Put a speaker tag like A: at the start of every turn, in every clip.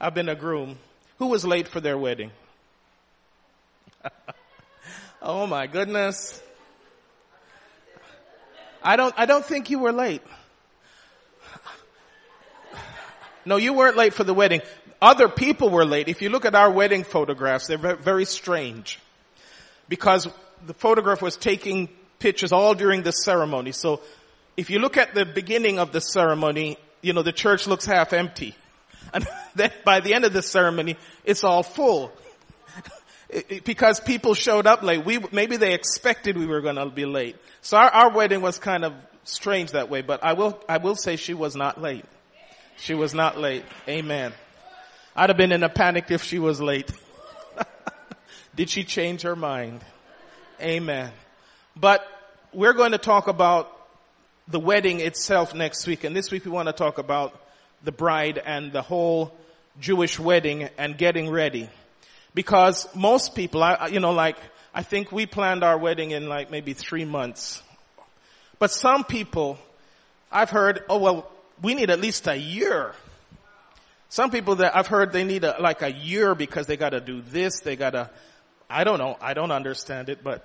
A: I've been a groom. Who was late for their wedding? Oh my goodness. I don't think you were late. No, you weren't late for the wedding. Other people were late. If you look at our wedding photographs, they're very strange. Because the photograph was taking pictures all during the ceremony. So if you look at the beginning of the ceremony, the church looks half empty. And then by the end of the ceremony, it's all full. Because people showed up late. Maybe they expected we were going to be late. So our wedding was kind of strange that way. But I will say she was not late. She was not late. Amen. I'd have been in a panic if she was late. Did she change her mind? Amen. But we're going to talk about the wedding itself next week. And this week we want to talk about the bride and the whole Jewish wedding and getting ready. Because most people, I think we planned our wedding in maybe 3 months. But some people, I've heard, we need at least a year. Some people that I've heard they need a year because they got to do this, I don't know, I don't understand it, but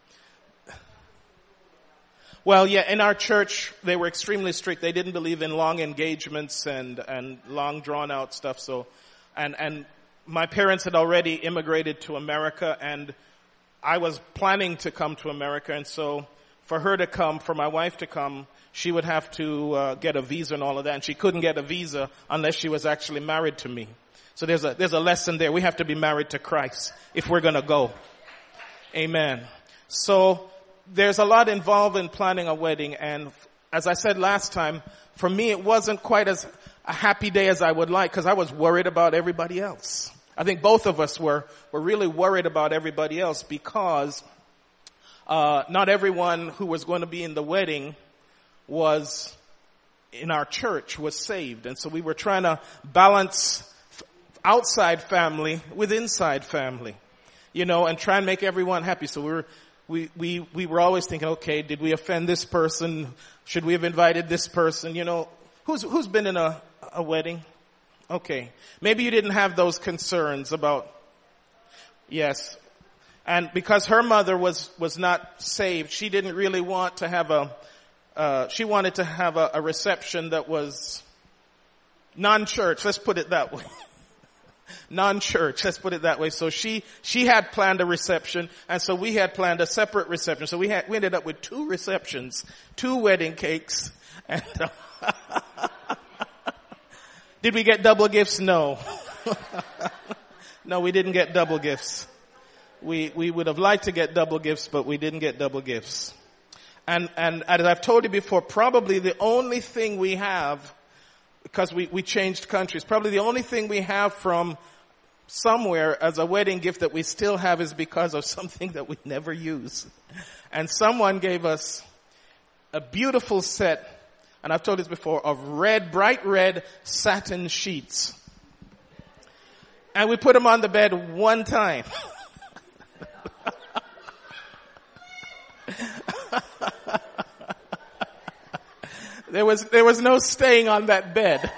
A: in our church they were extremely strict. They didn't believe in long engagements and long drawn out stuff. So, and my parents had already immigrated to America, and I was planning to come to America, and so for my wife to come, she would have to get a visa and all of that, and she couldn't get a visa unless she was actually married to me. So there's a lesson there. We have to be married to Christ if we're going to go. Amen. So there's a lot involved in planning a wedding, and as I said last time, for me it wasn't quite as a happy day as I would like, because I was worried about everybody else. I think both of us were really worried about everybody else, because not everyone who was going to be in the wedding was in our church was saved. And so we were trying to balance outside family with inside family, and try and make everyone happy. So we were always thinking, okay, did we offend this person? Should we have invited this person? Who's been in a wedding? Okay. Maybe you didn't have those concerns about, yes. And because her mother was not saved, she didn't really want to have she wanted to have a reception that was non-church. Let's put it that way. Non-church. Let's put it that way. So she had planned a reception, and so we had planned a separate reception. So we ended up with 2 receptions, 2 wedding cakes. And did we get double gifts? No. No, we didn't get double gifts. We would have liked to get double gifts, but we didn't get double gifts. And as I've told you before, probably the only thing we have, because we changed countries, probably the only thing we have from somewhere as a wedding gift that we still have is because of something that we never use. And someone gave us a beautiful set, and I've told this before, of bright red satin sheets. And we put them on the bed one time. There was no staying on that bed.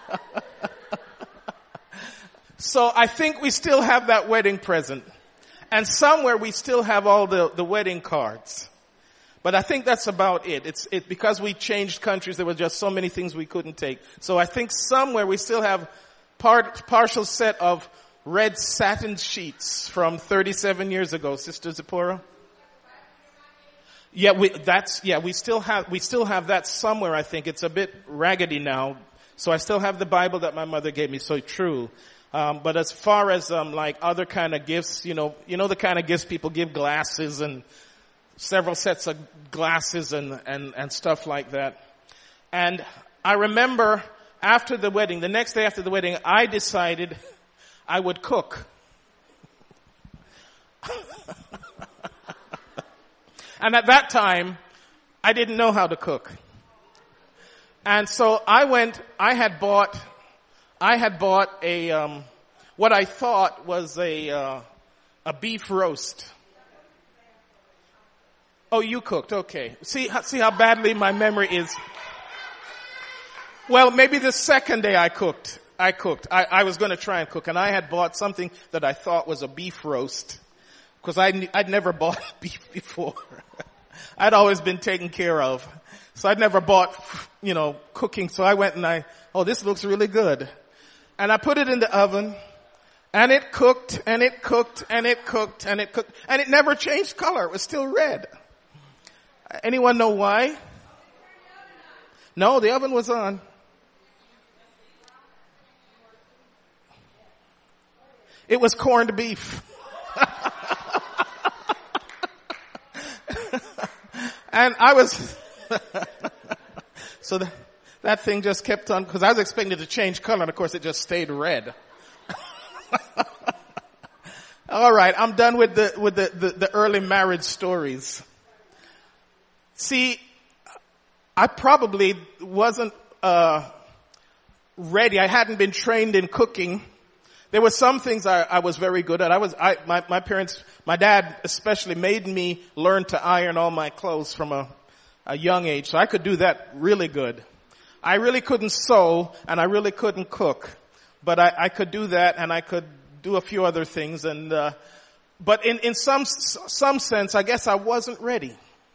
A: So I think we still have that wedding present. And somewhere we still have all the wedding cards. But I think that's about it. Because we changed countries, there were just so many things we couldn't take. So I think somewhere we still have partial set of red satin sheets from 37 years ago, Sister Zipporah. Yeah, we still have that somewhere, I think. It's a bit raggedy now. So I still have the Bible that my mother gave me, so true. But as far as, other kind of gifts, you know the kind of gifts people give, glasses and several sets of glasses and stuff like that. And I remember after the wedding, the next day after the wedding, I decided I would cook. And at that time, I didn't know how to cook. And so I had bought a, what I thought was a beef roast. Oh, you cooked. Okay. See how badly my memory is. Well, maybe the second day I cooked. I cooked. I was going to try and cook, and I had bought something that I thought was a beef roast, because I'd never bought beef before. I'd always been taken care of. So I'd never bought, cooking. So I went and this looks really good. And I put it in the oven, and it cooked, and it cooked, and it cooked, and it cooked, and it never changed color. It was still red. Anyone know why? No, the oven was on. It was corned beef. And I was, so that thing just kept on, because I was expecting it to change color, and of course it just stayed red. All right, I'm done with the early marriage stories. See, I probably wasn't ready. I hadn't been trained in cooking. There were some things I was very good at. My parents, my dad especially, made me learn to iron all my clothes from a young age. So I could do that really good. I really couldn't sew, and I really couldn't cook. But I could do that, and I could do a few other things. But in some sense, I guess I wasn't ready.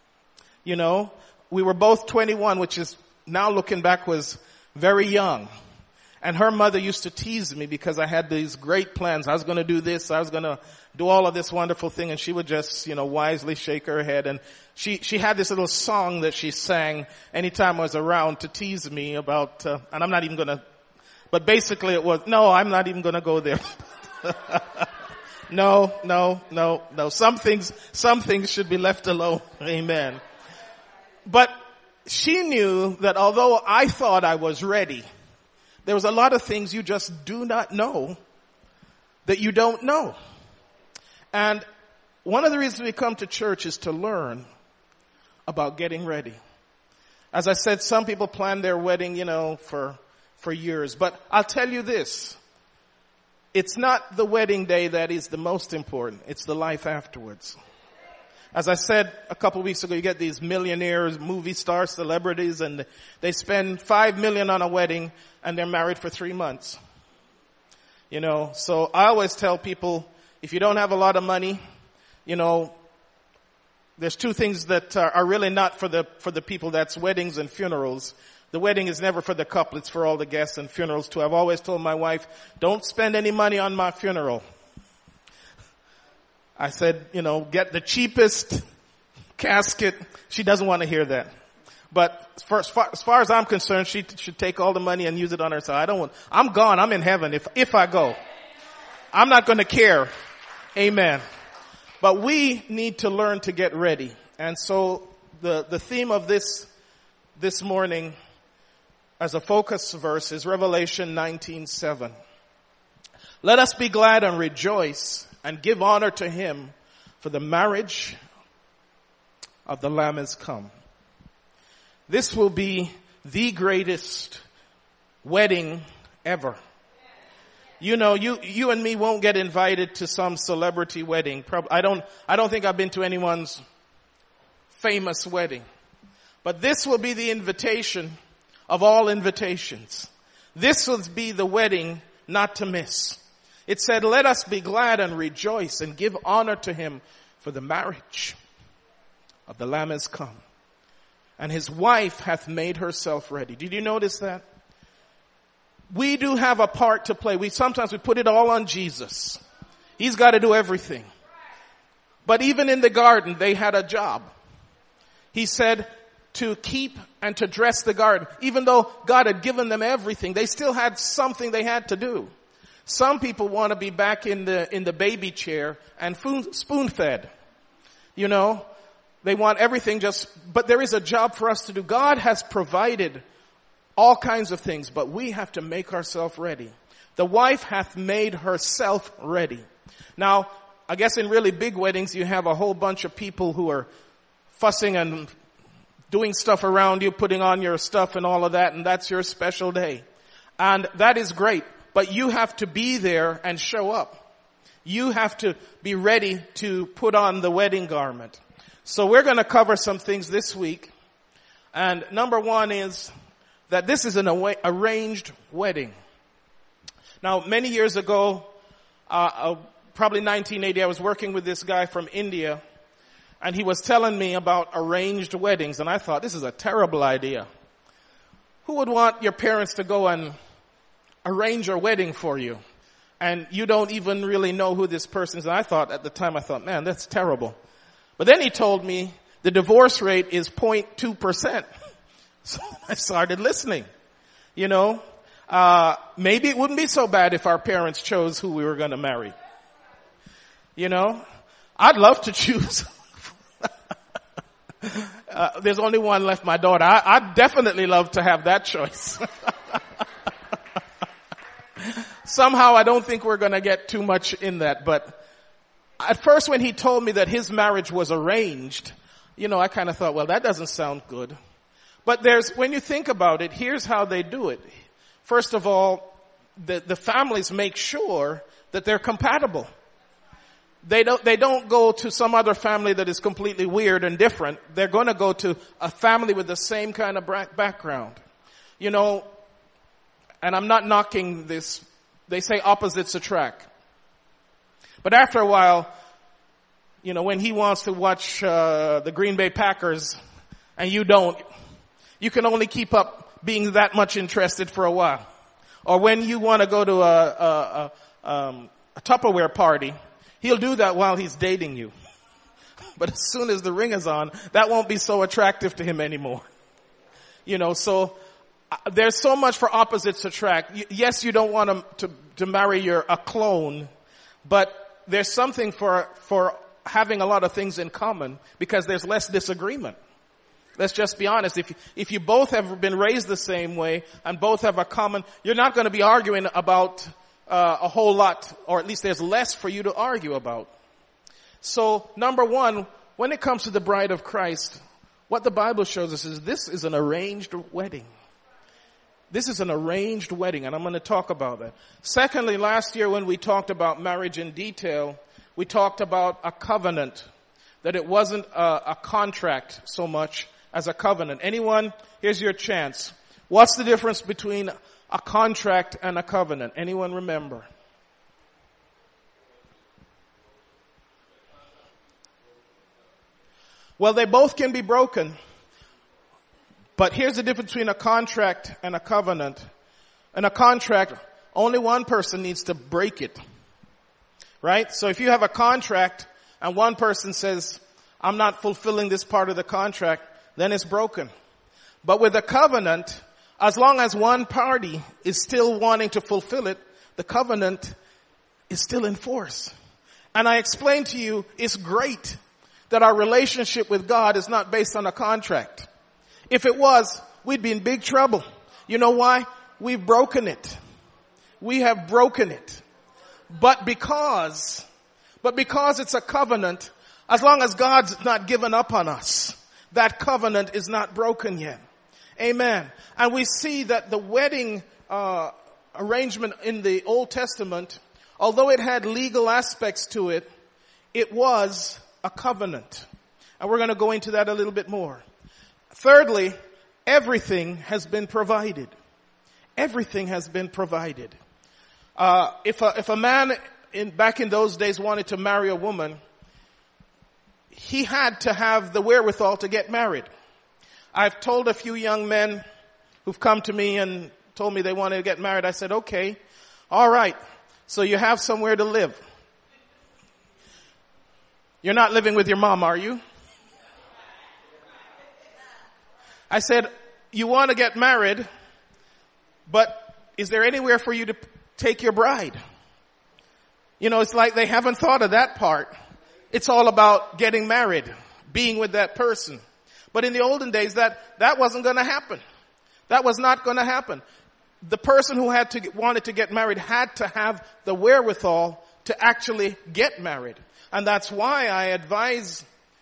A: We were both 21, which is, now looking back, was very young. And her mother used to tease me because I had these great plans. I was going to do this. I was going to do all of this wonderful thing. And she would just, wisely shake her head. And she had this little song that she sang anytime I was around to tease me about, and I'm not even going to, but basically it was, no, I'm not even going to go there. No. Some things should be left alone. Amen. But she knew that although I thought I was ready, there was a lot of things you just do not know that you don't know. And one of the reasons we come to church is to learn about getting ready. As I said, some people plan their wedding, for years. But I'll tell you this. It's not the wedding day that is the most important. It's the life afterwards. As I said a couple of weeks ago, you get these millionaires, movie stars, celebrities, and they spend $5 million on a wedding, and they're married for 3 months. So I always tell people, if you don't have a lot of money, there's two things that are really not for the people. That's weddings and funerals. The wedding is never for the couple. It's for all the guests, and funerals too. I've always told my wife, don't spend any money on my funeral. I said, get the cheapest casket. She doesn't want to hear that. But as far as I'm concerned, she should take all the money and use it on herself. I'm gone. I'm in heaven if I go. I'm not going to care. Amen. But we need to learn to get ready. And so the theme of this morning as a focus verse is Revelation 19:7. Let us be glad and rejoice and give honor to him, for the marriage of the Lamb is come. This will be the greatest wedding ever. You and me won't get invited to some celebrity wedding. I don't think I've been to anyone's famous wedding. But this will be the invitation of all invitations. This will be the wedding not to miss. It said, let us be glad and rejoice and give honor to him, for the marriage of the Lamb is come. And his wife hath made herself ready. Did you notice that? We do have a part to play. Sometimes we put it all on Jesus. He's got to do everything. But even in the garden, they had a job. He said to keep and to dress the garden. Even though God had given them everything, they still had something they had to do. Some people want to be back in the baby chair and spoon fed. They want everything but there is a job for us to do. God has provided all kinds of things, but we have to make ourselves ready. The wife hath made herself ready. Now, I guess in really big weddings, you have a whole bunch of people who are fussing and doing stuff around you, putting on your stuff and all of that, and that's your special day. And that is great. But you have to be there and show up. You have to be ready to put on the wedding garment. So we're going to cover some things this week. And number one is that this is an arranged wedding. Now, many years ago, probably 1980, I was working with this guy from India, and he was telling me about arranged weddings, and I thought, this is a terrible idea. Who would want your parents to go and arrange a wedding for you, and you don't even really know who this person is? And at the time, man, that's terrible. But then he told me the divorce rate is 0.2%. So I started listening. Maybe it wouldn't be so bad if our parents chose who we were going to marry. I'd love to choose. There's only one left, my daughter. I'd definitely love to have that choice. Somehow I don't think we're going to get too much in that. But at first when he told me that his marriage was arranged, I kind of thought, well, that doesn't sound good. But when you think about it, here's how they do it. First of all, the families make sure that they're compatible. They don't go to some other family that is completely weird and different. They're going to go to a family with the same kind of background. And I'm not knocking this. They say opposites attract. But after a while, when he wants to watch the Green Bay Packers and you don't, you can only keep up being that much interested for a while. Or when you want to go to a Tupperware party, he'll do that while he's dating you. But as soon as the ring is on, that won't be so attractive to him anymore. So there's so much for opposites attract. Yes, you don't want to marry a clone, but there's something for having a lot of things in common because there's less disagreement. Let's just be honest. If you both have been raised the same way and both have a common, you're not going to be arguing about a whole lot, or at least there's less for you to argue about. So, number one, when it comes to the bride of Christ, what the Bible shows us is this is an arranged wedding. This is an arranged wedding, and I'm going to talk about that. Secondly, last year when we talked about marriage in detail, we talked about a covenant, that it wasn't a contract so much as a covenant. Anyone? Here's your chance. What's the difference between a contract and a covenant? Anyone remember? Well, they both can be broken. But here's the difference between a contract and a covenant. In a contract, only one person needs to break it. Right? So if you have a contract and one person says, I'm not fulfilling this part of the contract, then it's broken. But with a covenant, as long as one party is still wanting to fulfill it, the covenant is still in force. And I explained to you, it's great that our relationship with God is not based on a contract. If it was, we'd be in big trouble. You know why? We've broken it. We have broken it. But because it's a covenant, as long as God's not given up on us, that covenant is not broken yet. Amen. And we see that the wedding arrangement in the Old Testament, although it had legal aspects to it, it was a covenant. And we're going to go into that a little bit more. Thirdly, everything has been provided. Everything has been provided. If a man back in those days wanted to marry a woman, he had to have the wherewithal to get married. I've told a few young men who've come to me and told me they wanted to get married. I said, okay, all right. So you have somewhere to live. You're not living with your mom, are you? I said, you want to get married, but is there anywhere for you to take your bride? It's like they haven't thought of that part. It's all about getting married, being with that person. But in the olden days, that wasn't going to happen. That was not going to happen. The person who wanted to get married had to have the wherewithal to actually get married. And that's why I advise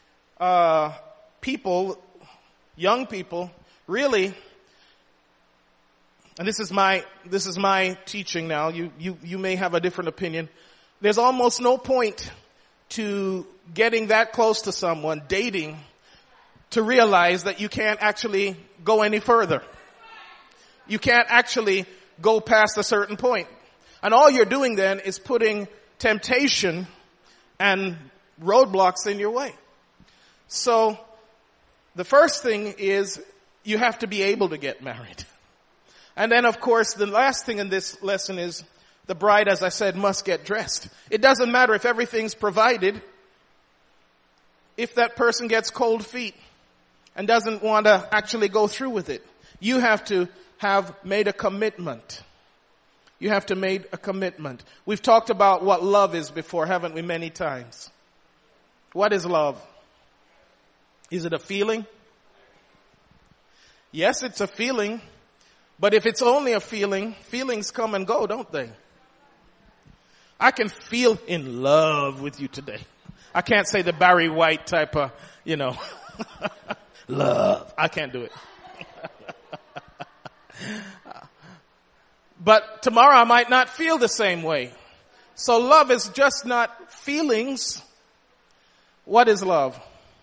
A: people, young people, really, and this is my teaching now. You may have a different opinion. There's almost no point to getting that close to someone, dating, to realize that you can't actually go any further. You can't actually go past a certain point. And all you're doing then is putting temptation and roadblocks in your way. So the first thing is you have to be able to get married. And then, of course, the last thing in this lesson is the bride, as I said, must get dressed. It doesn't matter if everything's provided. If that person gets cold feet and doesn't want to actually go through with it, you have to have made a commitment. You have to make a commitment. We've talked about what love is before, haven't we, many times? What is love? Is it a feeling? Yes, it's a feeling. But if it's only a feeling, feelings come and go, don't they? I can feel in love with you today. I can't say the Barry White type of, love. I can't do it. But tomorrow I might not feel the same way. So love is just not feelings. What is love?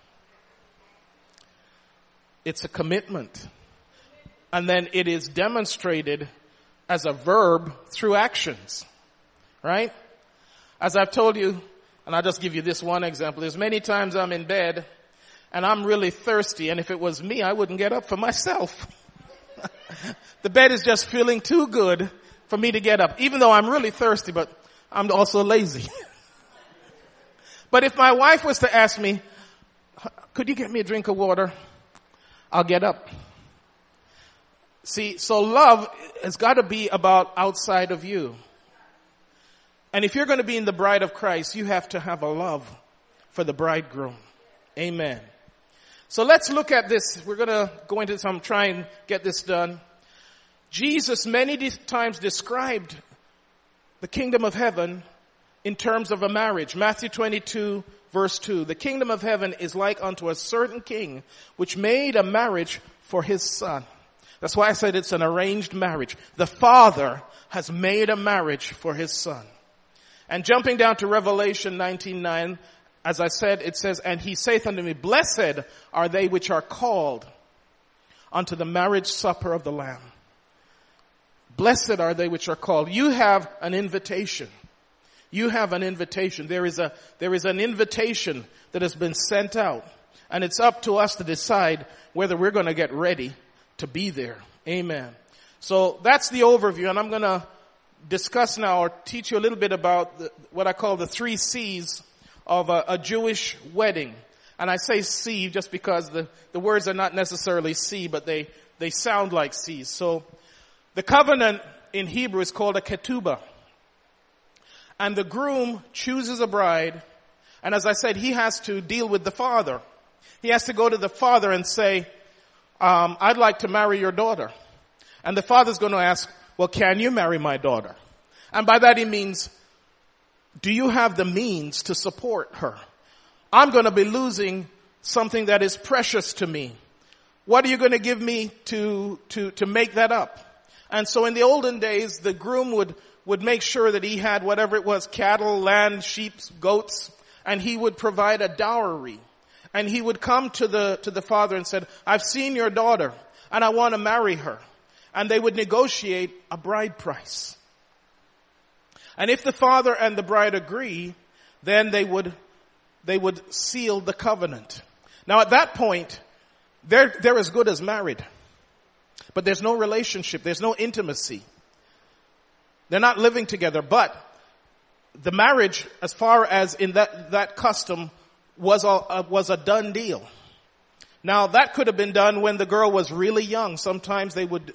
A: It's a commitment. And then it is demonstrated as a verb through actions. Right? As I've told you, and I'll just give you this one example. There's many times I'm in bed and I'm really thirsty, and if it was me, I wouldn't get up for myself. The bed is just feeling too good for me to get up, even though I'm really thirsty, but I'm also lazy. But if my wife was to ask me, could you get me a drink of water? I'll get up. See, so love has got to be about outside of you. And if you're going to be in the bride of Christ, you have to have a love for the bridegroom. Amen. So let's look at this. We're going to go into some, try and get this done. Jesus many times described the kingdom of heaven in terms of a marriage. Matthew 22 verse 2. The kingdom of heaven is like unto a certain king which made a marriage for his son. That's why I said it's an arranged marriage. The father has made a marriage for his son. And jumping down to Revelation 19:9, as I said, it says, and he saith unto me, blessed are they which are called unto the marriage supper of the Lamb. Blessed are they which are called. You have an invitation. You have an invitation. There is an invitation that has been sent out. And it's up to us to decide whether we're going to get ready to be there. Amen. So that's the overview, and I'm going to discuss now or teach you a little bit about what I call the 3 C's of a Jewish wedding. And I say C just because the words are not necessarily C, but they sound like C's. So the covenant in Hebrew is called a ketubah. And the groom chooses a bride, and as I said, he has to deal with the father. He has to go to the father and say, I'd like to marry your daughter. And the father's going to ask, well, can you marry my daughter? And by that he means, do you have the means to support her? I'm going to be losing something that is precious to me. What are you going to give me to make that up? And so in the olden days, the groom would make sure that he had whatever it was, cattle, land, sheep, goats, and he would provide a dowry. And he would come to the father and said, I've seen your daughter and I want to marry her. And they would negotiate a bride price. And if the father and the bride agree, then they would seal the covenant. Now at that point, they're as good as married. But there's no relationship. There's no intimacy. They're not living together. But the marriage, as far as in that custom, was a done deal. Now that could have been done when the girl was really young. Sometimes they would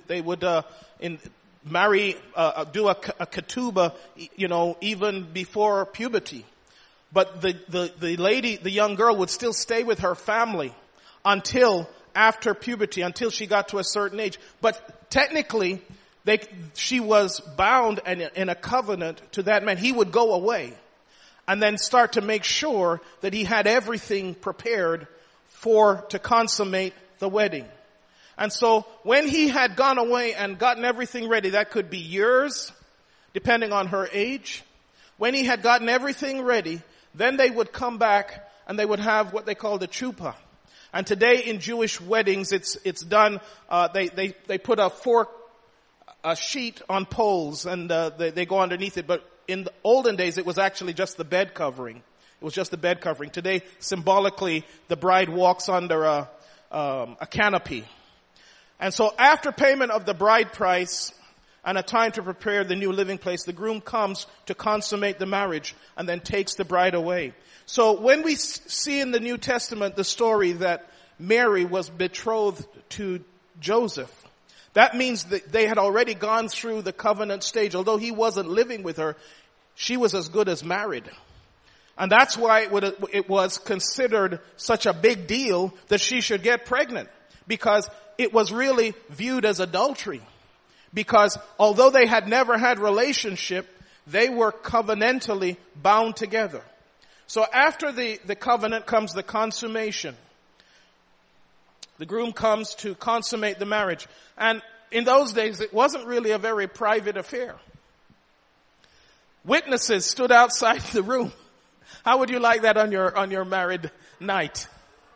A: marry, do a ketubah, even before puberty. But the lady, the young girl, would still stay with her family until after puberty, until she got to a certain age. But technically, she was bound in a covenant to that man. He would go away and then start to make sure that he had everything prepared to consummate the wedding. And so when he had gone away and gotten everything ready, that could be years, depending on her age. When he had gotten everything ready, then they would come back and they would have what they call the chuppah. And today in Jewish weddings, it's done, they put a a sheet on poles, and they go underneath it. But in the olden days, it was actually just the bed covering. It was just the bed covering. Today, symbolically, the bride walks under a canopy. And so after payment of the bride price and a time to prepare the new living place, the groom comes to consummate the marriage and then takes the bride away. So when we see in the New Testament the story that Mary was betrothed to Joseph, that means that they had already gone through the covenant stage. Although he wasn't living with her, she was as good as married. And that's why it was considered such a big deal that she should get pregnant, because it was really viewed as adultery. Because although they had never had relationship, they were covenantally bound together. So after the covenant comes the consummation. The groom comes to consummate the marriage. And in those days, it wasn't really a very private affair. Witnesses stood outside the room. How would you like that on your married night?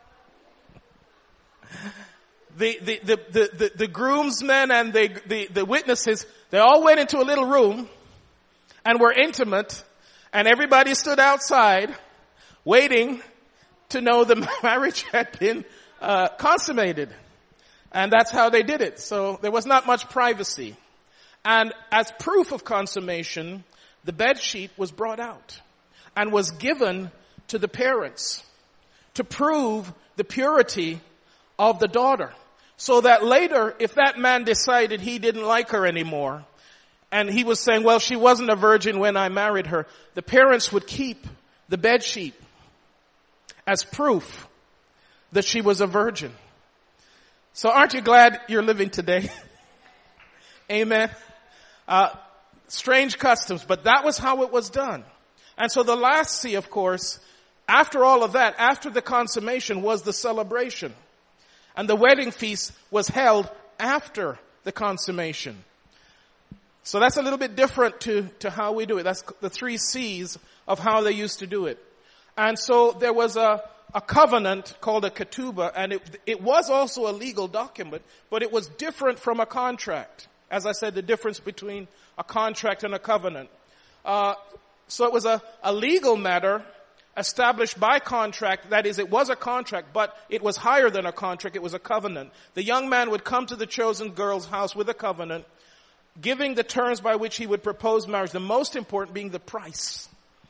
A: The groomsmen and the witnesses, they all went into a little room and were intimate, and everybody stood outside waiting to know the marriage had been consummated. And that's how they did it. So there was not much privacy. And as proof of consummation, the bed sheet was brought out and was given to the parents to prove the purity of the daughter. So that later, if that man decided he didn't like her anymore, and he was saying, well, she wasn't a virgin when I married her, the parents would keep the bed sheet as proof that she was a virgin. So aren't you glad you're living today? Amen. Strange customs, but that was how it was done. And so the last C, of course, after all of that, after the consummation, was the celebration. And the wedding feast was held after the consummation. So that's a little bit different to how we do it. That's the 3 C's of how they used to do it. And so there was a covenant called a ketubah, and it was also a legal document, but it was different from a contract. As I said, the difference between a contract and a covenant. So it was a legal matter established by contract. That is, it was a contract, but it was higher than a contract. It was a covenant. The young man would come to the chosen girl's house with a covenant, giving the terms by which he would propose marriage, the most important being the price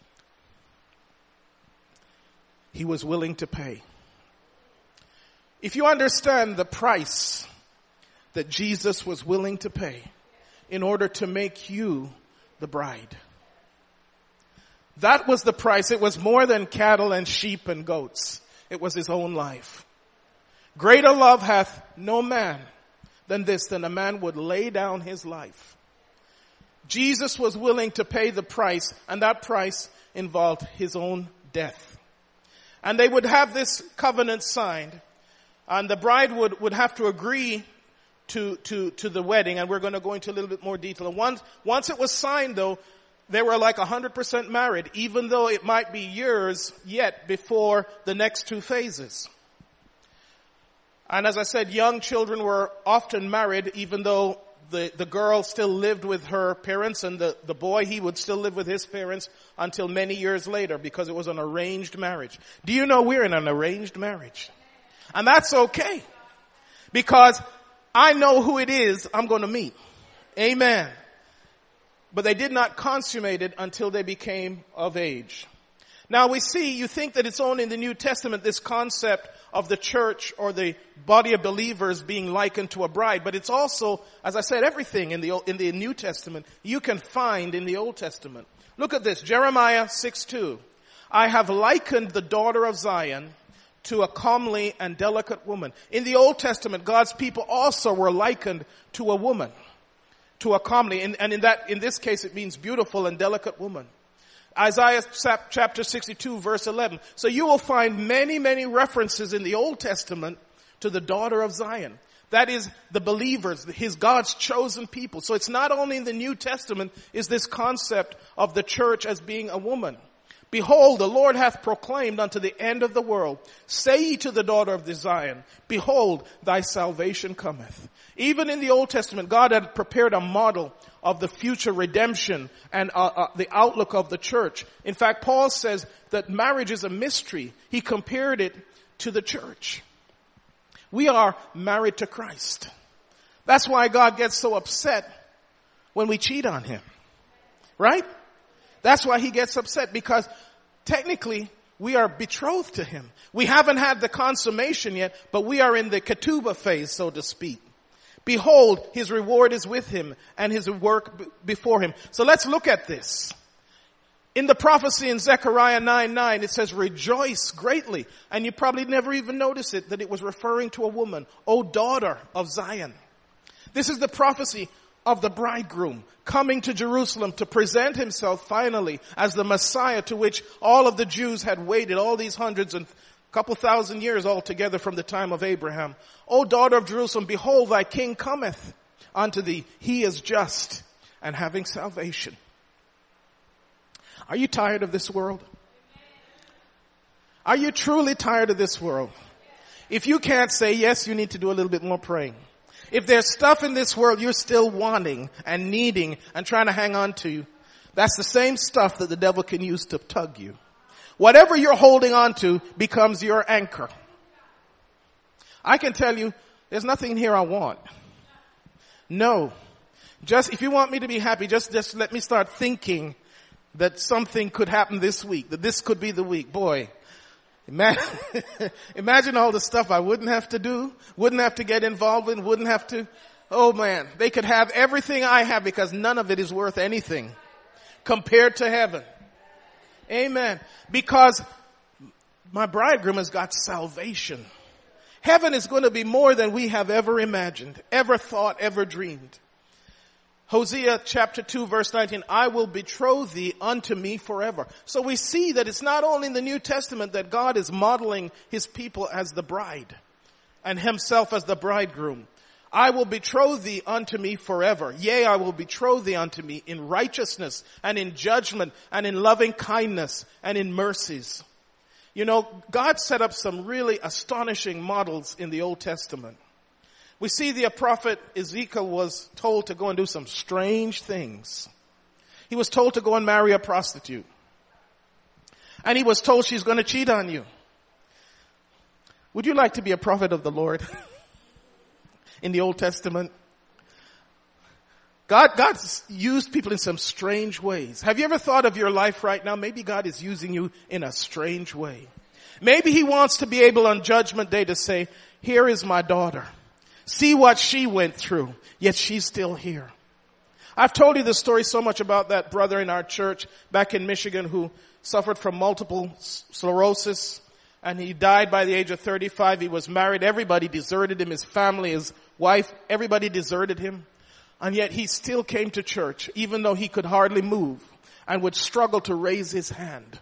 A: he was willing to pay. If you understand the price that Jesus was willing to pay in order to make you the bride, that was the price. It was more than cattle and sheep and goats. It was his own life. Greater love hath no man than this, than a man would lay down his life. Jesus was willing to pay the price, and that price involved his own death. And they would have this covenant signed, and the bride would have to agree to the wedding, and we're going to go into a little bit more detail. And once it was signed, though, they were like 100% married, even though it might be years yet before the next 2 phases. And as I said, young children were often married, even though the girl still lived with her parents, and the boy, he would still live with his parents until many years later, because it was an arranged marriage. Do you know we're in an arranged marriage? And that's okay, because I know who it is I'm going to meet. Amen. But they did not consummate it until they became of age. Now we see, you think that it's only in the New Testament, this concept of the church or the body of believers being likened to a bride. But it's also, as I said, everything in the New Testament you can find in the Old Testament. Look at this, Jeremiah 6:2. I have likened the daughter of Zion to a comely and delicate woman. In the Old Testament, God's people also were likened to a woman, to a comely, and in this case it means beautiful and delicate woman. Isaiah chapter 62 verse 11. So you will find many, many references in the Old Testament to the daughter of Zion. That is the believers, God's chosen people. So it's not only in the New Testament is this concept of the church as being a woman, Behold, the Lord hath proclaimed unto the end of the world. Say ye to the daughter of Zion, behold, thy salvation cometh. Even in the Old Testament, God had prepared a model of the future redemption and the outlook of the church. In fact, Paul says that marriage is a mystery. He compared it to the church. We are married to Christ. That's why God gets so upset when we cheat on him. Right? That's why he gets upset, because technically we are betrothed to him. We haven't had the consummation yet, but we are in the ketubah phase, so to speak. Behold, his reward is with him and his work before him. So let's look at this. In the prophecy in Zechariah 9:9, it says, rejoice greatly. And you probably never even noticed it, that it was referring to a woman. O daughter of Zion. This is the prophecy of the bridegroom coming to Jerusalem to present himself finally as the Messiah, to which all of the Jews had waited all these hundreds and couple thousand years altogether from the time of Abraham. O daughter of Jerusalem, behold, thy king cometh unto thee. He is just and having salvation. Are you tired of this world? Are you truly tired of this world? If you can't say yes, you need to do a little bit more praying. If there's stuff in this world you're still wanting and needing and trying to hang on to, that's the same stuff that the devil can use to tug you. Whatever you're holding on to becomes your anchor. I can tell you, there's nothing here I want. No. Just, if you want me to be happy, just let me start thinking that something could happen this week, that this could be the week. Boy, imagine all the stuff I wouldn't have to do, wouldn't have to get involved in, wouldn't have to. Oh man, they could have everything I have, because none of it is worth anything compared to heaven. Amen. Because my bridegroom has got salvation. Heaven is going to be more than we have ever imagined, ever thought, ever dreamed. Hosea chapter 2 verse 19, I will betroth thee unto me forever. So we see that it's not only in the New Testament that God is modeling his people as the bride and himself as the bridegroom. I will betroth thee unto me forever. Yea, I will betroth thee unto me in righteousness and in judgment and in loving kindness and in mercies. You know, God set up some really astonishing models in the Old Testament. We see the prophet Ezekiel was told to go and do some strange things. He was told to go and marry a prostitute. And he was told she's going to cheat on you. Would you like to be a prophet of the Lord in the Old Testament? God used people in some strange ways. Have you ever thought of your life right now? Maybe God is using you in a strange way. Maybe he wants to be able on Judgment Day to say, here is my daughter. See what she went through, yet she's still here. I've told you the story so much about that brother in our church back in Michigan who suffered from multiple sclerosis, and he died by the age of 35. He was married. Everybody deserted him. His family, his wife, everybody deserted him. And yet he still came to church, even though he could hardly move and would struggle to raise his hand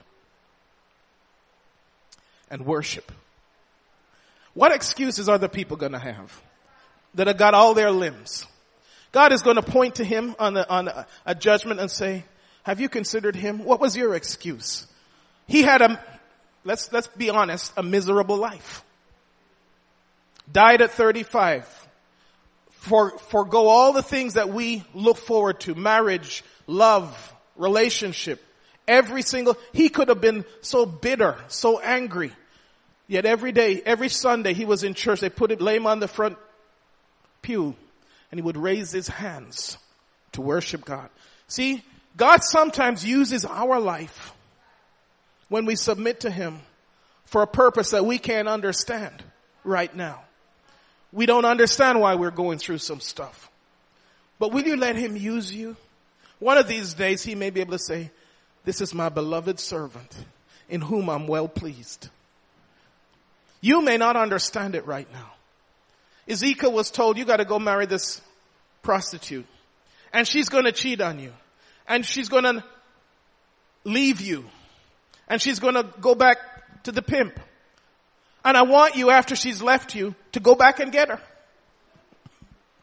A: and worship. What excuses are the people going to have that have got all their limbs? God is going to point to him on a judgment and say, have you considered him? What was your excuse? He had let's be honest, a miserable life. Died at 35. Forgo all the things that we look forward to, marriage, love, relationship, he could have been so bitter, so angry. Yet every day, every Sunday he was in church, they lay him on the front pew and he would raise his hands to worship God. See, God sometimes uses our life when we submit to him for a purpose that we can't understand right now. We don't understand why we're going through some stuff. But will you let him use you? One of these days he may be able to say, this is my beloved servant in whom I'm well pleased. You may not understand it right now. Ezekiel was told, you got to go marry this prostitute. And she's going to cheat on you. And she's going to leave you. And she's going to go back to the pimp. And I want you, after she's left you, to go back and get her.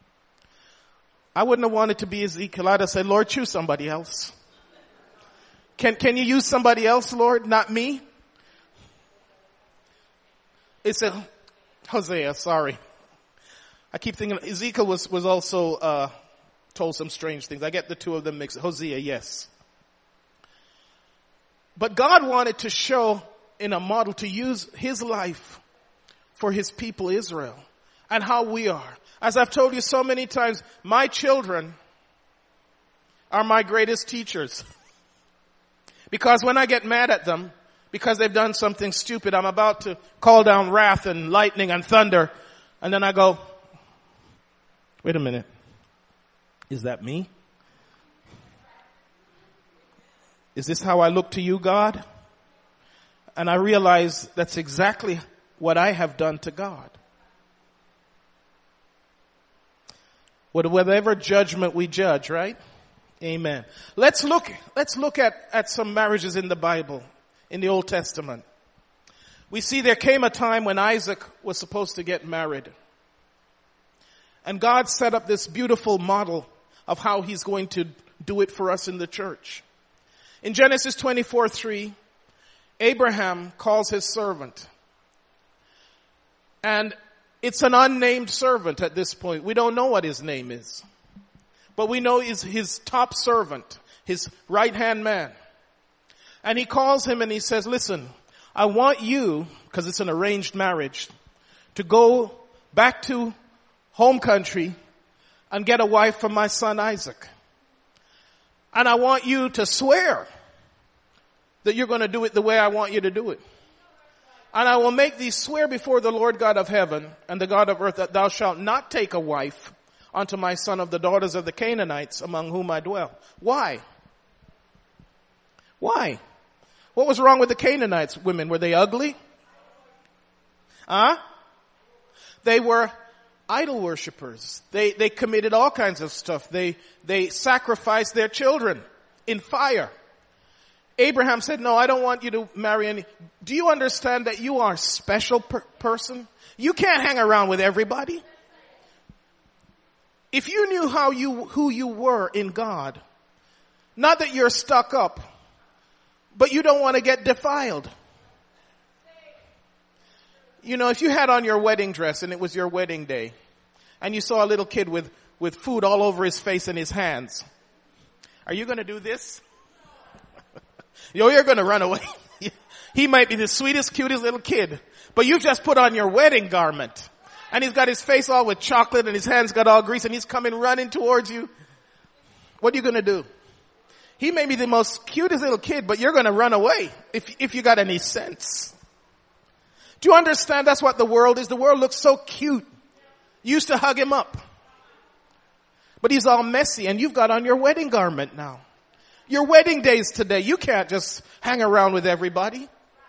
A: I wouldn't have wanted to be Ezekiel. I'd have said, Lord, choose somebody else. Can you use somebody else, Lord, not me? It said, Hosea, sorry. I keep thinking Ezekiel was also told some strange things. I get the two of them mixed. Hosea, yes. But God wanted to show in a model to use his life for his people Israel and how we are. As I've told you so many times, my children are my greatest teachers. Because when I get mad at them, because they've done something stupid, I'm about to call down wrath and lightning and thunder, and then I go, wait a minute. Is that me? Is this how I look to you, God? And I realize that's exactly what I have done to God. With whatever judgment we judge, right? Amen. Let's look at some marriages in the Bible, in the Old Testament. We see there came a time when Isaac was supposed to get married. And God set up this beautiful model of how he's going to do it for us in the church. In Genesis 24:3, Abraham calls his servant. And it's an unnamed servant at this point. We don't know what his name is. But we know he's his top servant, his right-hand man. And he calls him and he says, listen, I want you, because it's an arranged marriage, to go back to home country and get a wife for my son Isaac. And I want you to swear that you're going to do it the way I want you to do it. And I will make thee swear before the Lord God of heaven and the God of earth that thou shalt not take a wife unto my son of the daughters of the Canaanites among whom I dwell. Why? Why? What was wrong with the Canaanites women? Were they ugly? Huh? They were idol worshippers. They committed all kinds of stuff. They sacrificed their children in fire. Abraham said, no, I don't want you to marry any. Do you understand that you are a special person? You can't hang around with everybody. If you knew who you were in God, not that you're stuck up, but you don't want to get defiled. You know, if you had on your wedding dress and it was your wedding day, and you saw a little kid with food all over his face and his hands, are you going to do this? You're going to run away. He might be the sweetest, cutest little kid, but you've just put on your wedding garment. And he's got his face all with chocolate and his hands got all grease and he's coming running towards you. What are you going to do? He may be the most cutest little kid, but you're going to run away if you got any sense. Do you understand that's what the world is? The world looks so cute. You used to hug him up. But he's all messy and you've got on your wedding garment now. Your wedding day's today. You can't just hang around with everybody.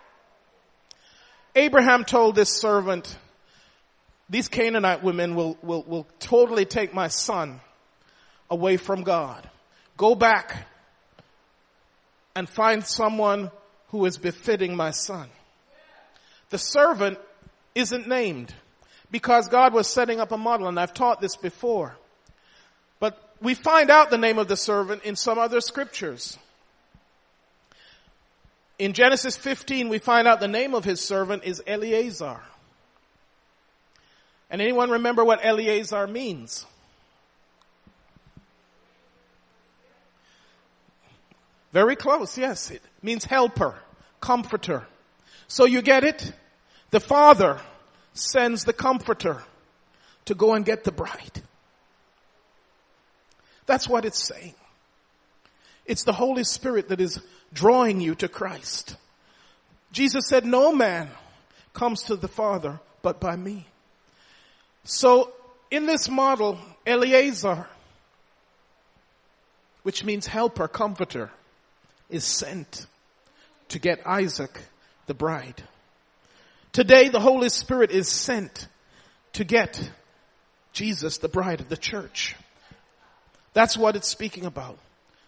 A: Abraham told this servant, these Canaanite women will totally take my son away from God. Go back and find someone who is befitting my son. The servant isn't named because God was setting up a model, and I've taught this before. But we find out the name of the servant in some other scriptures. In Genesis 15, we find out the name of his servant is Eleazar. And anyone remember what Eleazar means? Very close, yes. It means helper, comforter. So you get it? The father sends the comforter to go and get the bride. That's what it's saying. It's the Holy Spirit that is drawing you to Christ. Jesus said, no man comes to the Father but by me. So in this model, Eleazar, which means helper, comforter, is sent to get Isaac, the bride. Today, the Holy Spirit is sent to get Jesus, the bride of the church. That's what it's speaking about.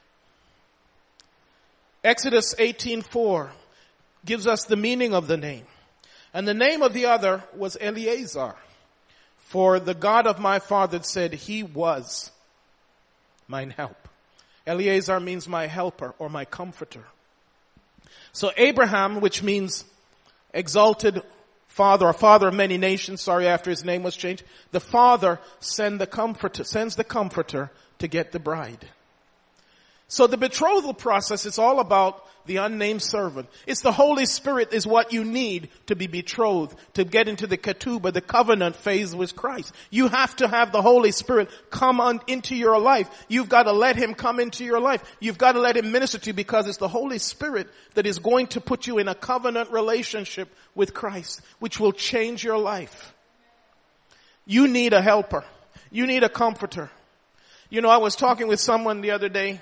A: Exodus 18:4 gives us the meaning of the name. And the name of the other was Eleazar. For the God of my father said he was mine help. Eleazar means my helper or my comforter. So Abraham, which means exalted father, or father of many nations, after his name was changed, the father sends the comforter to get the bride. So the betrothal process is all about the unnamed servant. It's the Holy Spirit is what you need to be betrothed, to get into the ketubah, the covenant phase with Christ. You have to have the Holy Spirit come on into your life. You've got to let Him come into your life. You've got to let Him minister to you, because it's the Holy Spirit that is going to put you in a covenant relationship with Christ, which will change your life. You need a helper. You need a comforter. I was talking with someone the other day.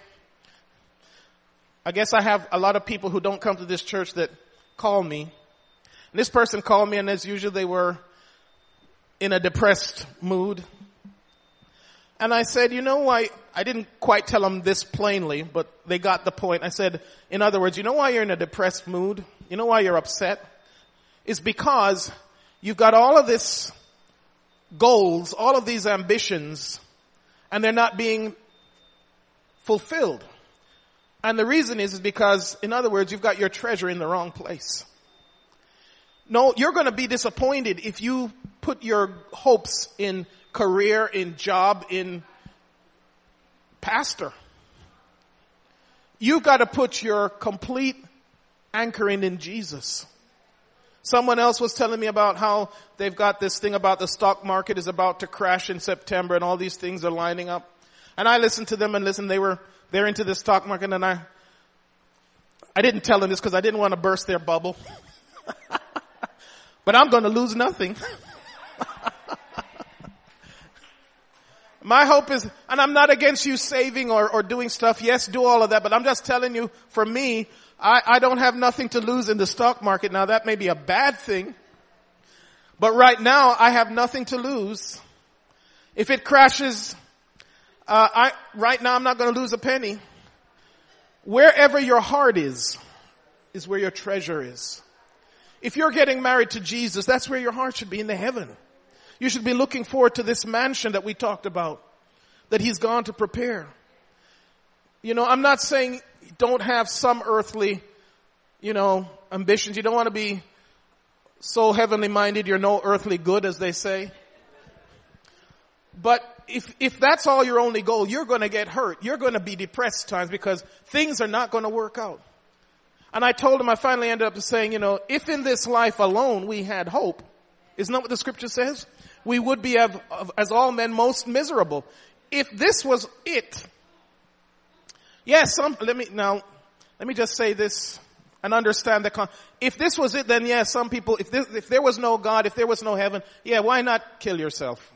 A: I guess I have a lot of people who don't come to this church that call me. And this person called me, and as usual, they were in a depressed mood. And I said, why? I didn't quite tell them this plainly, but they got the point. I said, in other words, you know why you're in a depressed mood? You know why you're upset? It's because you've got all of these goals, all of these ambitions, and they're not being fulfilled. And the reason is because, in other words, you've got your treasure in the wrong place. No, you're going to be disappointed if you put your hopes in career, in job, in pastor. You've got to put your complete anchoring in Jesus. Someone else was telling me about how they've got this thing about the stock market is about to crash in September, and all these things are lining up. And I listened to them and they're into the stock market, and I didn't tell them this because I didn't want to burst their bubble. But I'm going to lose nothing. My hope is, and I'm not against you saving or doing stuff. Yes, do all of that. But I'm just telling you, for me, I don't have nothing to lose in the stock market. Now that may be a bad thing. But right now, I have nothing to lose. If it crashes, right now I'm not going to lose a penny. Wherever your heart is where your treasure is. If you're getting married to Jesus, that's where your heart should be, in the heaven. You should be looking forward to this mansion that we talked about, that He's gone to prepare. I'm not saying don't have some earthly, ambitions. You don't want to be so heavenly minded you're no earthly good, as they say. But if that's all your only goal, you're going to get hurt. You're going to be depressed at times because things are not going to work out. And I told him, I finally ended up saying, if in this life alone we had hope, isn't that what the scripture says? We would be as all men most miserable. If this was it, yes, let me just say this and understand if this was it, then yes, some people, if there was no God, if there was no heaven, why not kill yourself?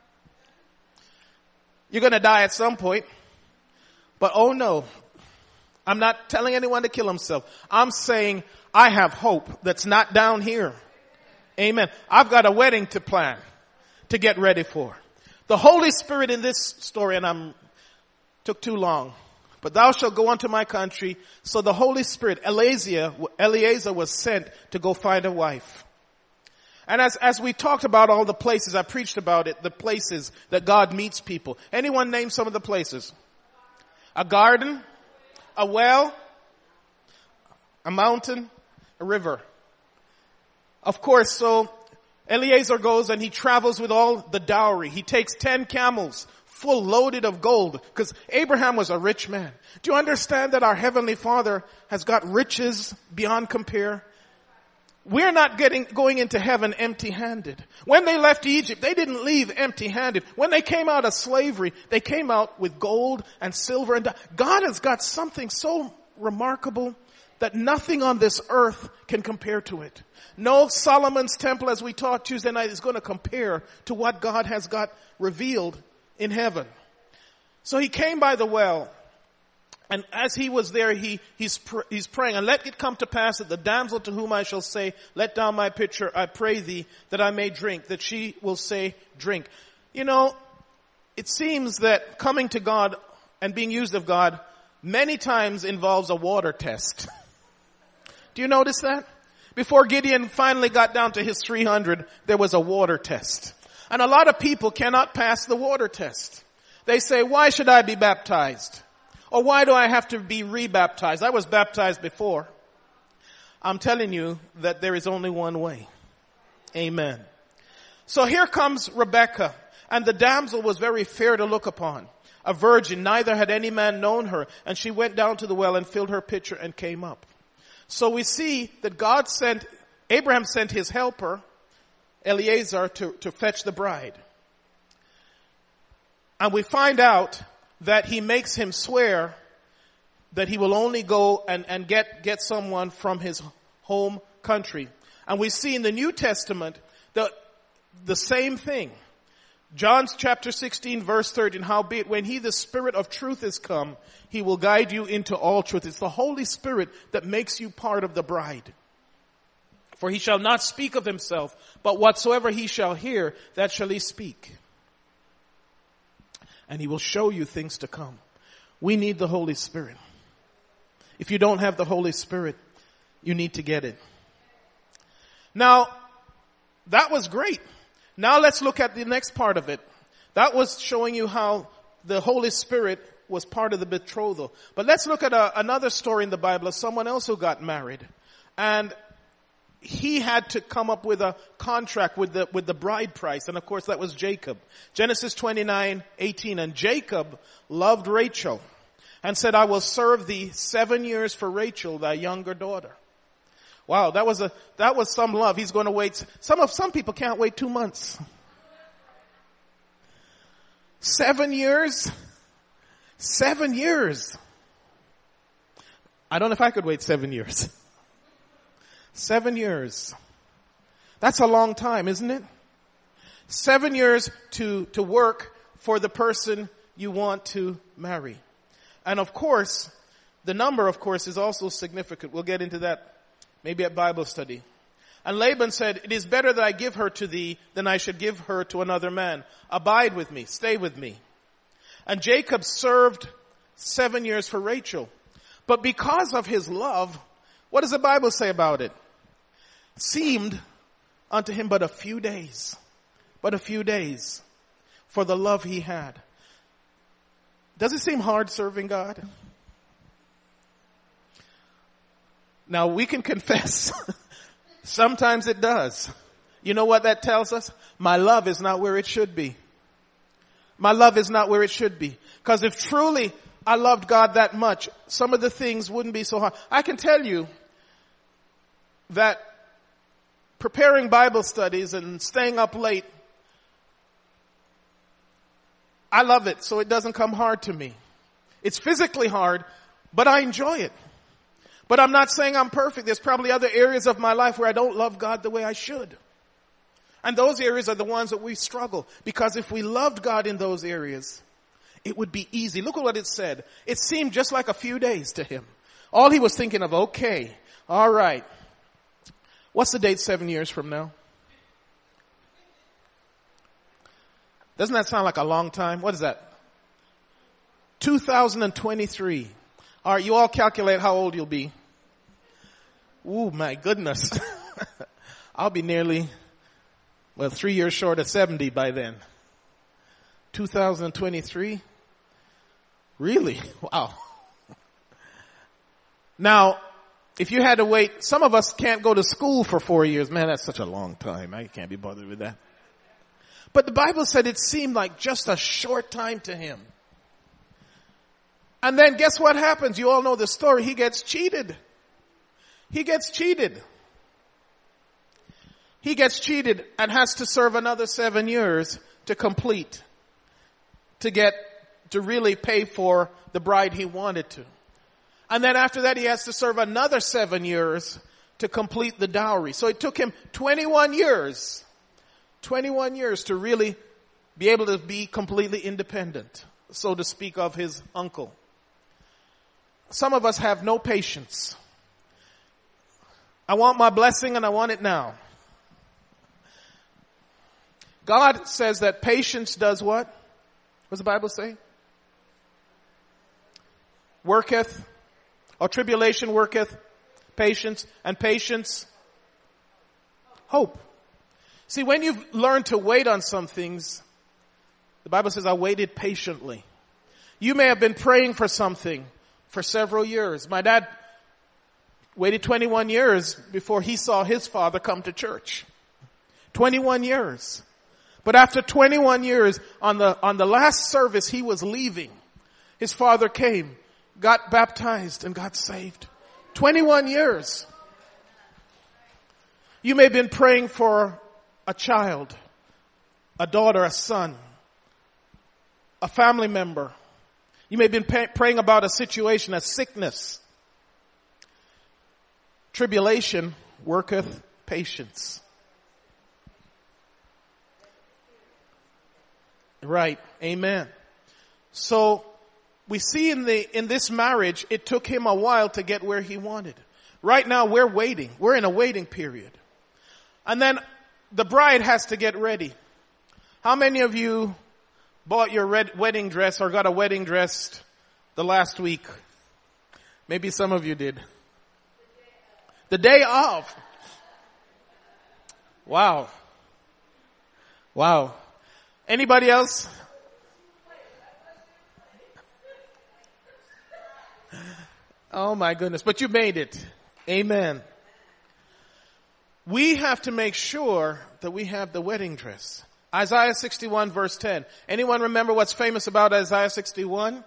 A: You're going to die at some point. But oh no, I'm not telling anyone to kill himself. I'm saying I have hope that's not down here. Amen. I've got a wedding to plan, to get ready for. The Holy Spirit in this story, and took too long. But thou shalt go unto my country. So the Holy Spirit, Eliezer was sent to go find a wife. And as we talked about all the places, I preached about it, the places that God meets people. Anyone name some of the places? A garden, a well, a mountain, a river. Of course, so Eliezer goes and he travels with all the dowry. He takes 10 camels full loaded of gold, because Abraham was a rich man. Do you understand that our Heavenly Father has got riches beyond compare? We're not going into heaven empty-handed. When they left Egypt, they didn't leave empty-handed. When they came out of slavery, they came out with gold and silver. And God has got something so remarkable that nothing on this earth can compare to it. No Solomon's temple, as we taught Tuesday night, is going to compare to what God has got revealed in heaven. So he came by the well. And as he was there, he's praying, and let it come to pass that the damsel to whom I shall say, let down my pitcher, I pray thee, that I may drink, that she will say, drink. It seems that coming to God and being used of God many times involves a water test. Do you notice that? Before Gideon finally got down to his 300, there was a water test. And a lot of people cannot pass the water test. They say, why should I be baptized? Or why do I have to be rebaptized? I was baptized before. I'm telling you that there is only one way. Amen. So here comes Rebekah, and the damsel was very fair to look upon, a virgin, neither had any man known her, and she went down to the well and filled her pitcher and came up. So we see that Abraham sent his helper, Eliezer, to fetch the bride. And we find out that he makes him swear that he will only go and get someone from his home country. And we see in the New Testament the same thing. John chapter 16 verse 13, howbeit when he, the Spirit of truth, is come, he will guide you into all truth. It's the Holy Spirit that makes you part of the bride. For he shall not speak of himself, but whatsoever he shall hear, that shall he speak. And he will show you things to come. We need the Holy Spirit. If you don't have the Holy Spirit, you need to get it. Now, that was great. Now let's look at the next part of it. That was showing you how the Holy Spirit was part of the betrothal. But let's look at another story in the Bible of someone else who got married. And he had to come up with a contract with the bride price. And of course that was Jacob. Genesis 29:18. And Jacob loved Rachel and said, I will serve thee 7 years for Rachel, thy younger daughter. Wow, that was some love. He's going to wait. Some people can't wait 2 months. 7 years? 7 years. I don't know if I could wait 7 years. 7 years. That's a long time, isn't it? 7 years to work for the person you want to marry. And of course, the number, of course, is also significant. We'll get into that maybe at Bible study. And Laban said, it is better that I give her to thee than I should give her to another man. Abide with me. Stay with me. And Jacob served 7 years for Rachel. But because of his love, what does the Bible say about it? Seemed unto him but a few days. But a few days for the love he had. Does it seem hard serving God? Now we can confess. Sometimes it does. You know what that tells us? My love is not where it should be. My love is not where it should be. Because if truly I loved God that much, some of the things wouldn't be so hard. I can tell you that preparing Bible studies and staying up late, I love it, so it doesn't come hard to me. It's physically hard, but I enjoy it. But I'm not saying I'm perfect. There's probably other areas of my life where I don't love God the way I should. And those areas are the ones that we struggle. Because if we loved God in those areas, it would be easy. Look at what it said. It seemed just like a few days to him. All he was thinking of, okay, all right. What's the date 7 years from now? Doesn't that sound like a long time? What is that? 2023. All right, you all calculate how old you'll be. Ooh, my goodness. I'll be nearly, 3 years short of 70 by then. 2023? Really? Wow. Now, if you had to wait, some of us can't go to school for 4 years. Man, that's such a long time. I can't be bothered with that. But the Bible said it seemed like just a short time to him. And then guess what happens? You all know the story. He gets cheated. He gets cheated. He gets cheated and has to serve another 7 years to complete, to really pay for the bride he wanted to. And then after that, he has to serve another 7 years to complete the dowry. So it took him 21 years to really be able to be completely independent, so to speak, of his uncle. Some of us have no patience. I want my blessing and I want it now. God says that patience does what? What does the Bible say? Worketh, or tribulation worketh patience, and patience, hope. See, when you've learned to wait on some things, the Bible says, I waited patiently. You may have been praying for something for several years. My dad Waited 21 years before he saw his father come to church. 21 years. But after 21 years, on the last service he was leaving, his father came, got baptized, and got saved. 21 years. You may have been praying for a child, a daughter, a son, a family member. You may have been praying about a situation, a sickness. Tribulation worketh patience. Right. Amen. So we see in this marriage, it took him a while to get where he wanted. Right now we're waiting. We're in a waiting period. And then the bride has to get ready. How many of you bought your wedding dress or got a wedding dress the last week? Maybe some of you did. The day of. Wow. Wow. Anybody else? Oh my goodness. But you made it. Amen. We have to make sure that we have the wedding dress. Isaiah 61 verse 10. Anyone remember what's famous about Isaiah 61?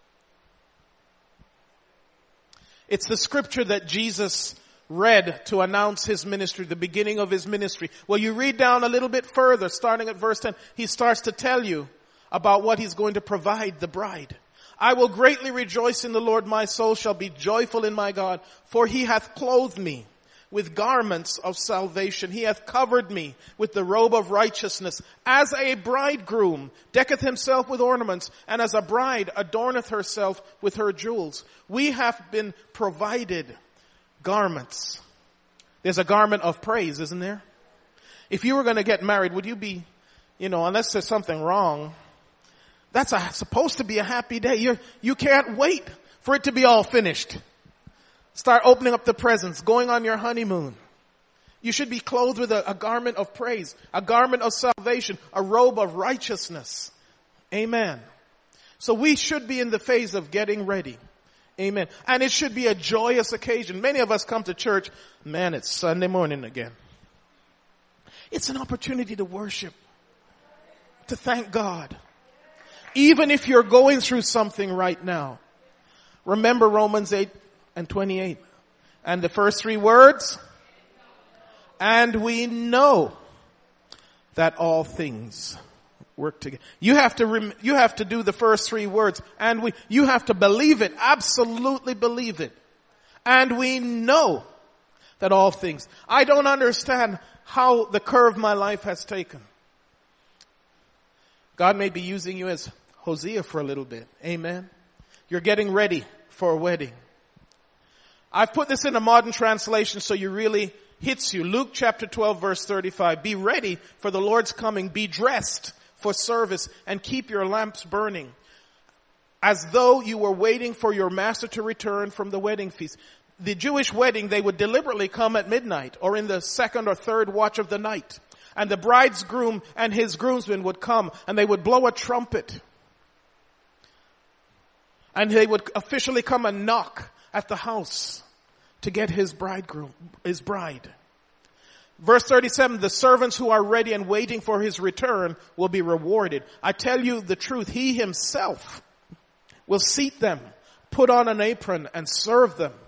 A: It's the scripture that Jesus read to announce his ministry, the beginning of his ministry. Well, you read down a little bit further, starting at verse 10, he starts to tell you about what he's going to provide the bride. I will greatly rejoice in the Lord, my soul shall be joyful in my God, for he hath clothed me with garments of salvation. He hath covered me with the robe of righteousness. As a bridegroom decketh himself with ornaments, and as a bride adorneth herself with her jewels. We have been provided garments. There's a garment of praise, isn't there? If you were going to get married, would you be, unless there's something wrong, that's supposed to be a happy day. You can't wait for it to be all finished. Start opening up the presents, going on your honeymoon. You should be clothed with a garment of praise, a garment of salvation, a robe of righteousness. Amen. So we should be in the phase of getting ready. Amen. And it should be a joyous occasion. Many of us come to church, man, it's Sunday morning again. It's an opportunity to worship, to thank God. Even if you're going through something right now, remember Romans 8 and 28. And the first three words, and we know that all things work together. You have to do the first three words, and you have to believe it, absolutely believe it. And we know that all things. I don't understand how the curve my life has taken. God may be using you as Hosea for a little bit. Amen. You're getting ready for a wedding. I've put this in a modern translation so you really hits you. Luke chapter 12 verse 35. Be ready for the Lord's coming. Be dressed for service and keep your lamps burning, as though you were waiting for your master to return from the wedding feast. The Jewish wedding, they would deliberately come at midnight or in the second or third watch of the night. And the bridegroom and his groomsmen would come and they would blow a trumpet. And they would officially come and knock at the house to get his bride. Verse 37, the servants who are ready and waiting for his return will be rewarded. I tell you the truth, he himself will seat them, put on an apron, and serve them.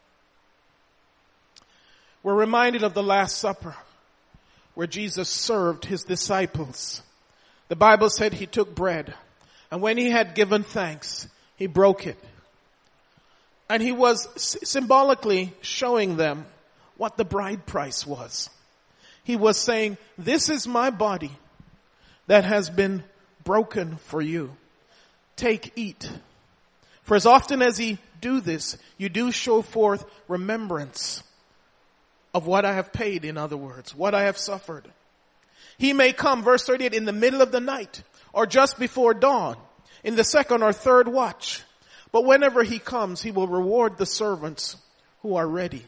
A: We're reminded of the Last Supper, where Jesus served his disciples. The Bible said he took bread, and when he had given thanks, he broke it. And he was symbolically showing them what the bride price was. He was saying, this is my body that has been broken for you. Take, eat. For as often as ye do this, you do show forth remembrance of what I have paid, in other words, what I have suffered. He may come, verse 38, in the middle of the night or just before dawn, in the second or third watch. But whenever he comes, he will reward the servants who are ready.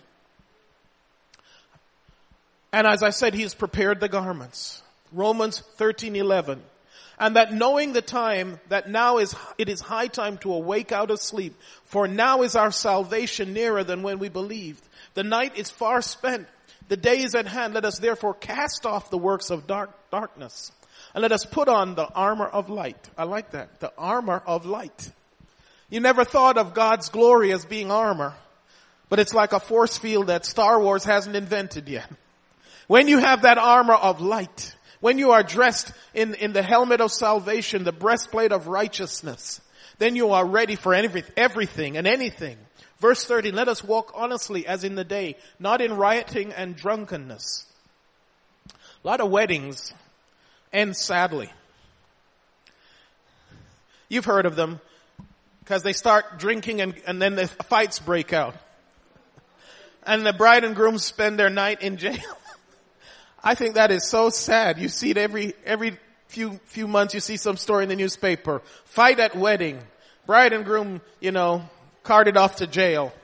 A: And as I said, he has prepared the garments. Romans 13:11. And that knowing the time, that now it is high time to awake out of sleep. For now is our salvation nearer than when we believed. The night is far spent. The day is at hand. Let us therefore cast off the works of darkness. And let us put on the armor of light. I like that. The armor of light. You never thought of God's glory as being armor. But it's like a force field that Star Wars hasn't invented yet. When you have that armor of light, when you are dressed in the helmet of salvation, the breastplate of righteousness, then you are ready for everything and anything. Verse 30, let us walk honestly as in the day, not in rioting and drunkenness. A lot of weddings end sadly. You've heard of them because they start drinking and then the fights break out. And the bride and groom spend their night in jail. I think that is so sad. You see it every few months, you see some story in the newspaper. Fight at wedding. Bride and groom, carted off to jail.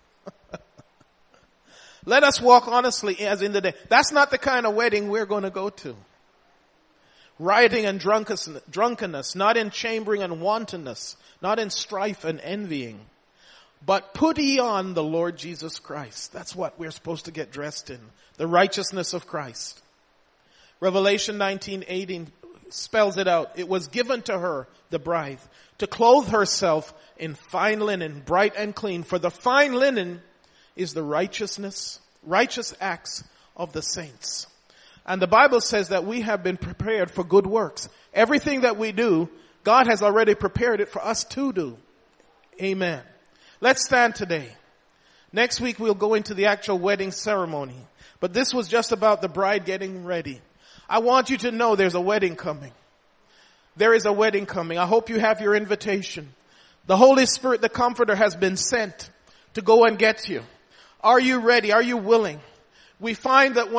A: Let us walk honestly as in the day. That's not the kind of wedding we're going to go to. Rioting and drunkenness, not in chambering and wantonness, not in strife and envying. But put ye on the Lord Jesus Christ. That's what we're supposed to get dressed in. The righteousness of Christ. Revelation 19:18 spells it out. It was given to her, the bride, to clothe herself in fine linen, bright and clean. For the fine linen is the righteous acts of the saints. And the Bible says that we have been prepared for good works. Everything that we do, God has already prepared it for us to do. Amen. Let's stand today. Next week we'll go into the actual wedding ceremony. But this was just about the bride getting ready. I want you to know there's a wedding coming. There is a wedding coming. I hope you have your invitation. The Holy Spirit, the Comforter, has been sent to go and get you. Are you ready? Are you willing? We find that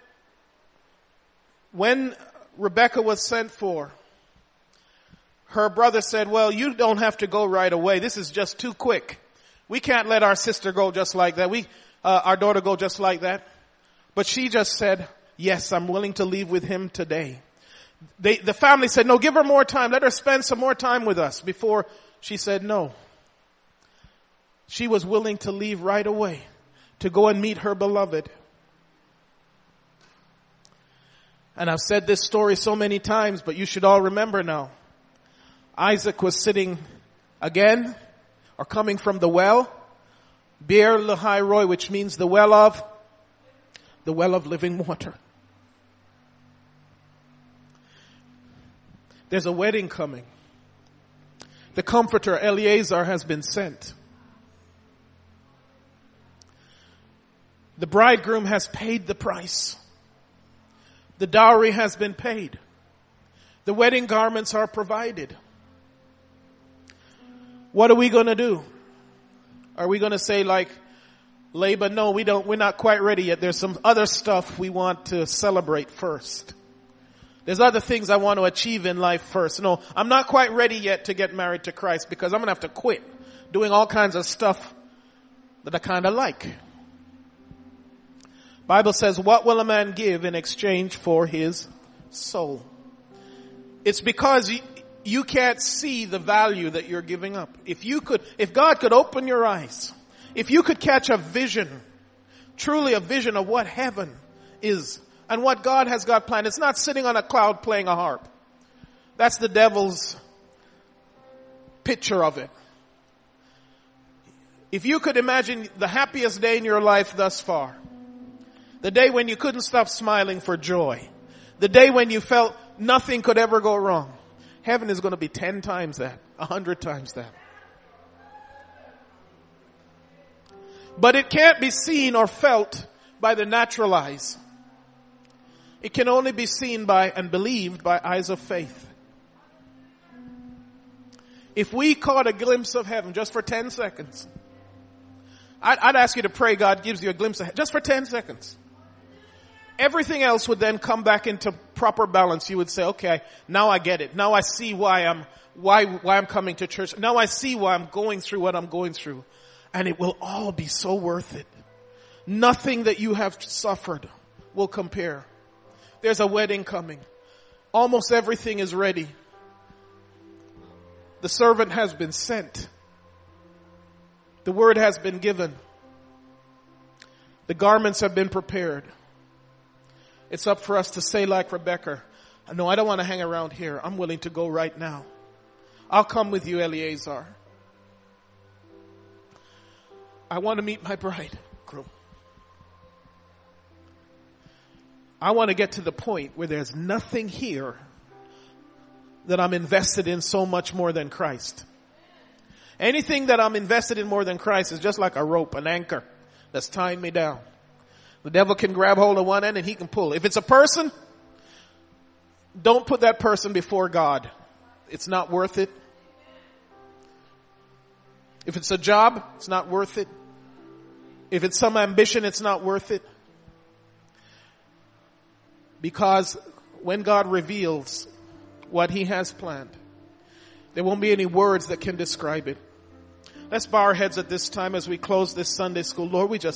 A: when Rebecca was sent for, her brother said, well, you don't have to go right away. This is just too quick. We can't let our sister go just like that. Our daughter go just like that. But she just said, yes, I'm willing to leave with him today. The family said, no, give her more time. Let her spend some more time with us. Before she said no. She was willing to leave right away to go and meet her beloved. And I've said this story so many times, but you should all remember now. Isaac was sitting again, or coming from the well, Beer Lahai Roy, which means the well of living water. There's a wedding coming. The Comforter, Eliezer, has been sent. The bridegroom has paid the price. The dowry has been paid. The wedding garments are provided. What are we going to do? Are we going to say like Laban, no, we're not quite ready yet. There's some other stuff we want to celebrate first. There's other things I want to achieve in life first. No, I'm not quite ready yet to get married to Christ because I'm going to have to quit doing all kinds of stuff that I kind of like. Bible says, what will a man give in exchange for his soul? It's because you can't see the value that you're giving up. If God could open your eyes, if you could catch a vision, truly a vision of what heaven is and what God has got planned. It's not sitting on a cloud playing a harp. That's the devil's picture of it. If you could imagine the happiest day in your life thus far, the day when you couldn't stop smiling for joy, the day when you felt nothing could ever go wrong, heaven is going to be 10 times that, 100 times that. But it can't be seen or felt by the natural eyes. It can only be seen by and believed by eyes of faith. If we caught a glimpse of heaven just for 10 seconds, I'd ask you to pray God gives you a glimpse of heaven just for 10 seconds. Everything else would then come back into proper balance. You would say, okay, now I get it. Now I see why I'm coming to church. Now I see why I'm going through what I'm going through. And it will all be so worth it. Nothing that you have suffered will compare. There's a wedding coming. Almost everything is ready. The servant has been sent. The word has been given. The garments have been prepared. It's up for us to say like Rebecca, no, I don't want to hang around here. I'm willing to go right now. I'll come with you, Eleazar. I want to meet my bridegroom. I want to get to the point where there's nothing here that I'm invested in so much more than Christ. Anything that I'm invested in more than Christ is just like a rope, an anchor that's tying me down. The devil can grab hold of one end and he can pull. If it's a person, don't put that person before God. It's not worth it. If it's a job, it's not worth it. If it's some ambition, it's not worth it. Because when God reveals what he has planned, there won't be any words that can describe it. Let's bow our heads at this time as we close this Sunday school. Lord, we just